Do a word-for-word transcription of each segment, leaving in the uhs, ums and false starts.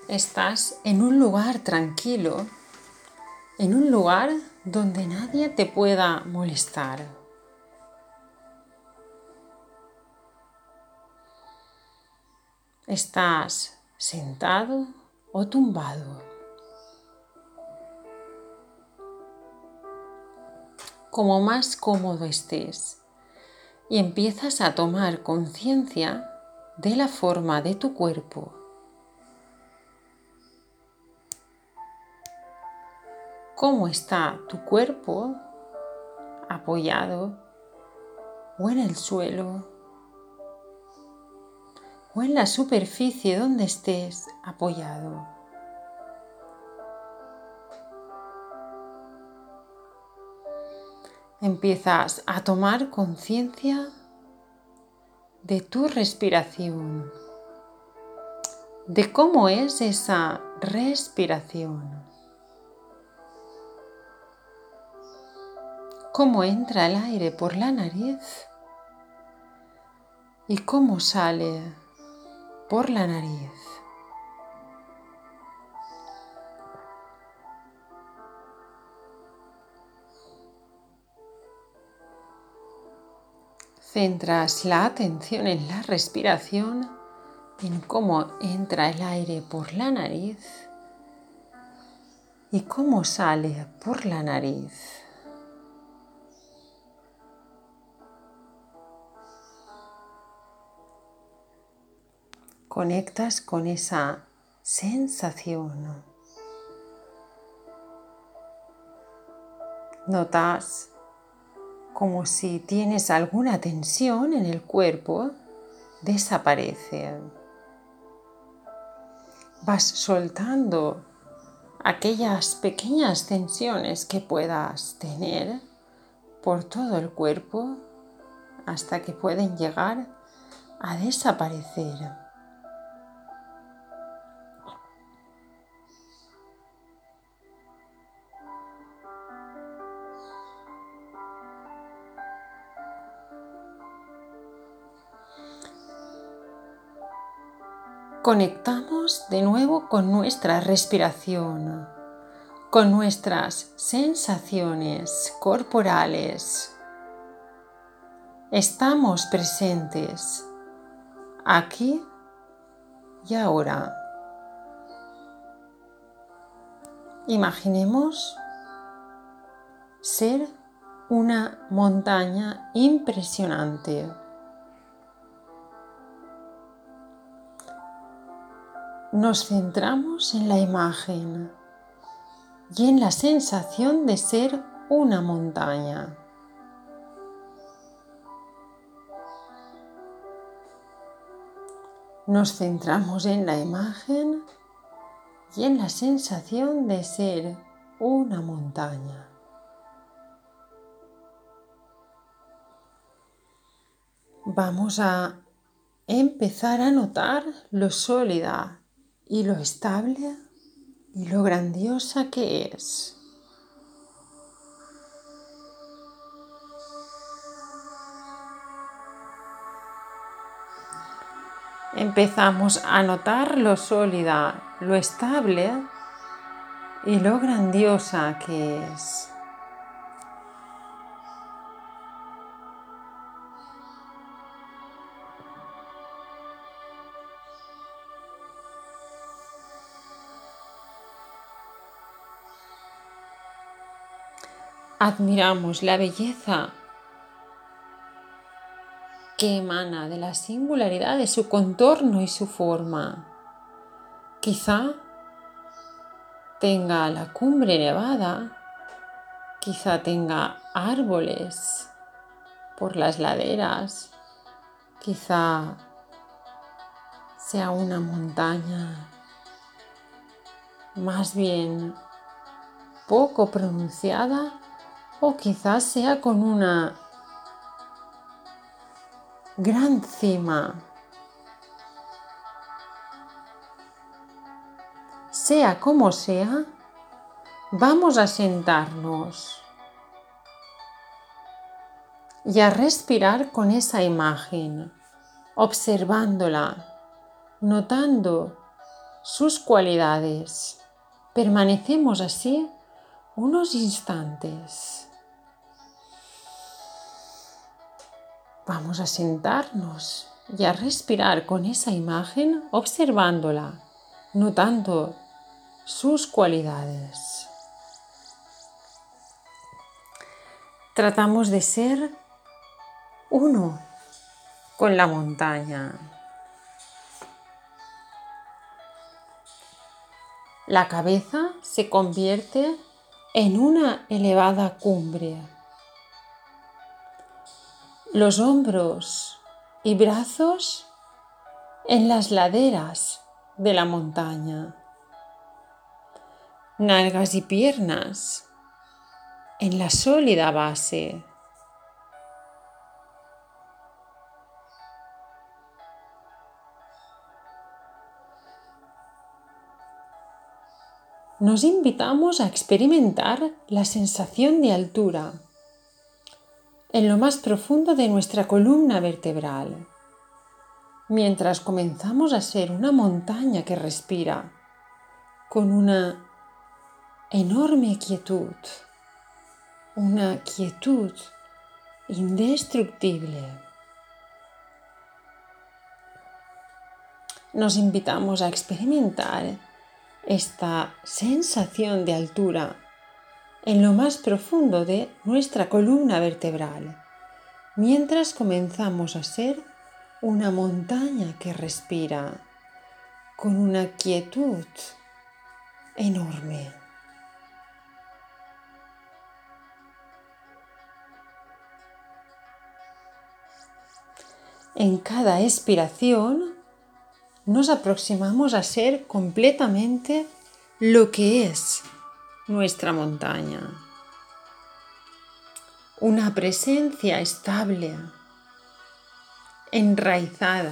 Estás en un lugar tranquilo, en un lugar donde nadie te pueda molestar. Estás sentado o tumbado. Como más cómodo estés, y empiezas a tomar conciencia de la forma de tu cuerpo. ¿Cómo está tu cuerpo apoyado o en el suelo o en la superficie donde estés apoyado? Empiezas a tomar conciencia de tu respiración, de cómo es esa respiración, cómo entra el aire por la nariz y cómo sale por la nariz. Centras la atención en la respiración, en cómo entra el aire por la nariz y cómo sale por la nariz. Conectas con esa sensación. Notas como si tienes alguna tensión en el cuerpo, desaparece. Vas soltando aquellas pequeñas tensiones que puedas tener por todo el cuerpo hasta que pueden llegar a desaparecer. Conectamos de nuevo con nuestra respiración, con nuestras sensaciones corporales. Estamos presentes aquí y ahora. Imaginemos ser una montaña impresionante. Nos centramos en la imagen y en la sensación de ser una montaña. Nos centramos en la imagen y en la sensación de ser una montaña. Vamos a empezar a notar lo sólida y lo estable y lo grandiosa que es. Empezamos a notar lo sólida, lo estable y lo grandiosa que es. Admiramos la belleza que emana de la singularidad de su contorno y su forma. Quizá tenga la cumbre nevada, quizá tenga árboles por las laderas, quizá sea una montaña más bien poco pronunciada o quizás sea con una gran cima. Sea como sea, vamos a sentarnos y a respirar con esa imagen, observándola, notando sus cualidades. Permanecemos así unos instantes. Vamos a sentarnos y a respirar con esa imagen, observándola, notando sus cualidades. Tratamos de ser uno con la montaña. La cabeza se convierte en una elevada cumbre. Los hombros y brazos en las laderas de la montaña. Nalgas y piernas en la sólida base. Nos invitamos a experimentar la sensación de altura en lo más profundo de nuestra columna vertebral, mientras comenzamos a ser una montaña que respira con una enorme quietud, una quietud indestructible. Nos invitamos a experimentar esta sensación de altura en lo más profundo de nuestra columna vertebral, mientras comenzamos a ser una montaña que respira con una quietud enorme. En cada expiración nos aproximamos a ser completamente lo que es nuestra montaña. Una presencia estable, enraizada,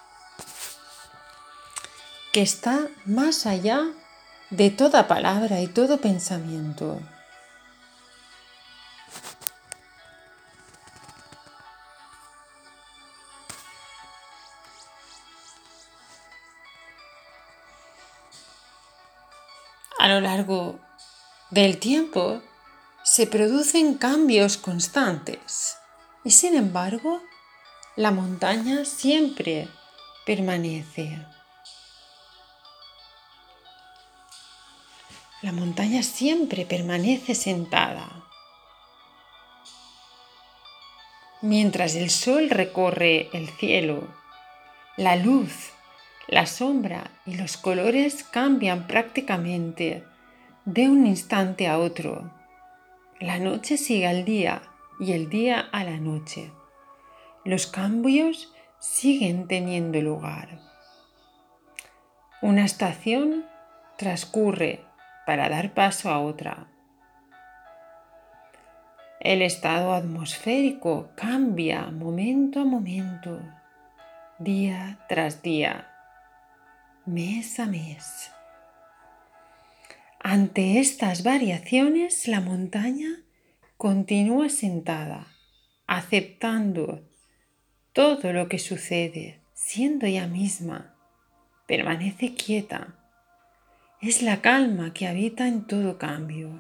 que está más allá de toda palabra y todo pensamiento. A lo largo del tiempo se producen cambios constantes y, sin embargo, la montaña siempre permanece. La montaña siempre permanece sentada. Mientras el sol recorre el cielo, la luz, la sombra y los colores cambian prácticamente de un instante a otro. La noche sigue al día y el día a la noche. Los cambios siguen teniendo lugar. Una estación transcurre para dar paso a otra. El estado atmosférico cambia momento a momento, día tras día, mes a mes. Ante estas variaciones, la montaña continúa sentada, aceptando todo lo que sucede, siendo ella misma. Permanece quieta. Es la calma que habita en todo cambio.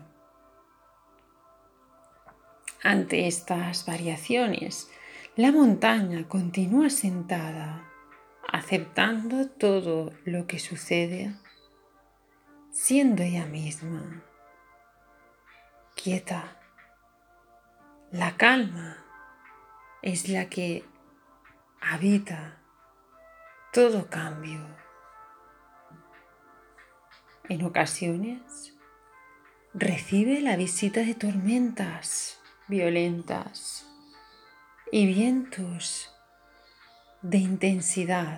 Ante estas variaciones, la montaña continúa sentada, aceptando todo lo que sucede, siendo ella misma, quieta. La calma es la que habita todo cambio. En ocasiones, recibe la visita de tormentas violentas y vientos de intensidad.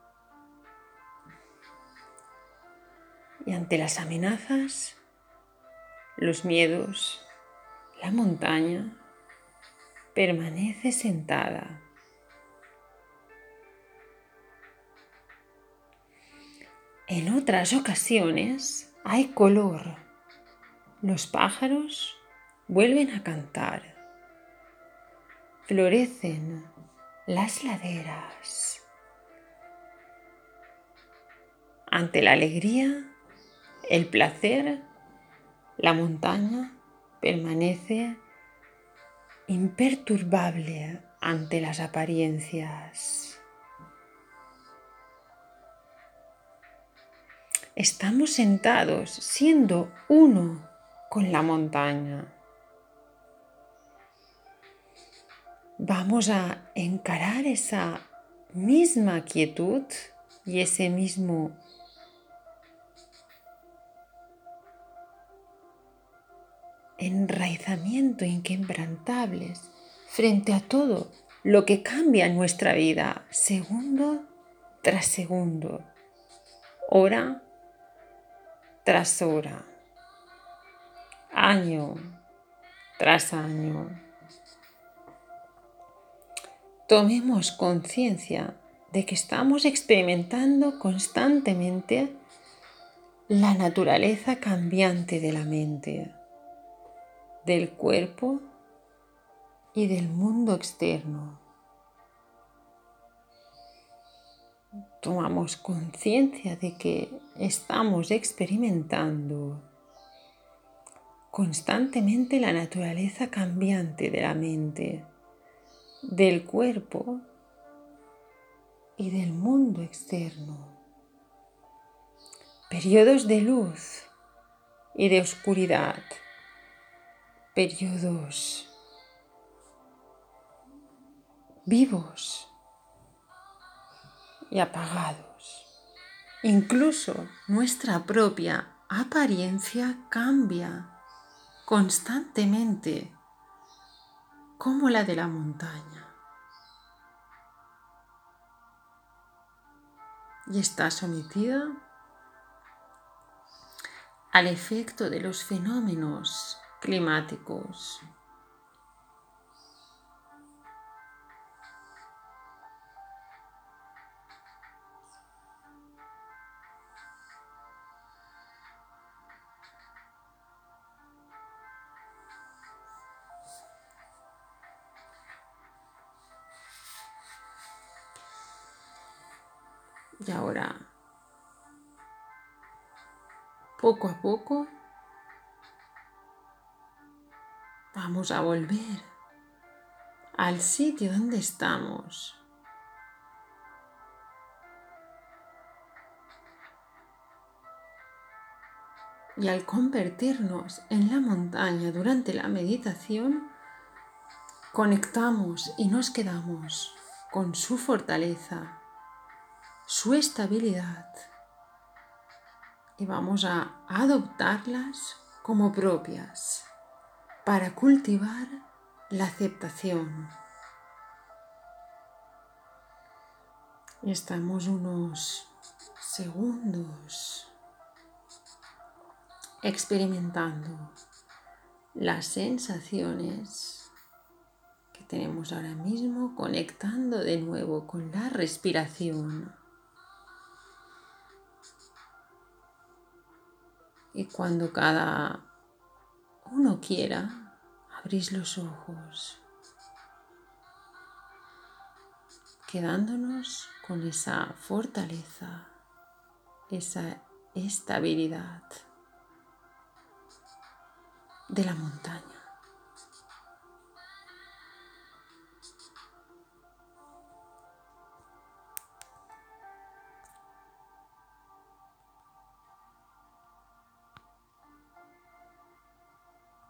Y ante las amenazas, los miedos, la montaña permanece sentada. En otras ocasiones hay color. Los pájaros vuelven a cantar. Florecen las laderas. ante la alegría, el placer, la montaña permanece imperturbable ante las apariencias. Estamos sentados siendo uno con la montaña. Vamos a encarar esa misma quietud y ese mismo enraizamiento inquebrantables frente a todo lo que cambia en nuestra vida segundo tras segundo, hora tras hora, año tras año. Tomemos conciencia de que estamos experimentando constantemente la naturaleza cambiante de la mente, del cuerpo y del mundo externo. Tomamos conciencia de que estamos experimentando constantemente la naturaleza cambiante de la mente, del cuerpo y del mundo externo. Periodos de luz y de oscuridad, periodos vivos y apagados. Incluso nuestra propia apariencia cambia constantemente, como la de la montaña. Y está sometida al efecto de los fenómenos climáticos. Y ahora, poco a poco, vamos a volver al sitio donde estamos. Y al convertirnos en la montaña durante la meditación, conectamos y nos quedamos con su fortaleza, su estabilidad, y vamos a adoptarlas como propias para cultivar la aceptación. Y estamos unos segundos experimentando las sensaciones que tenemos ahora mismo, conectando de nuevo con la respiración. Y cuando cada uno quiera, abrís los ojos, quedándonos con esa fortaleza, esa estabilidad de la montaña.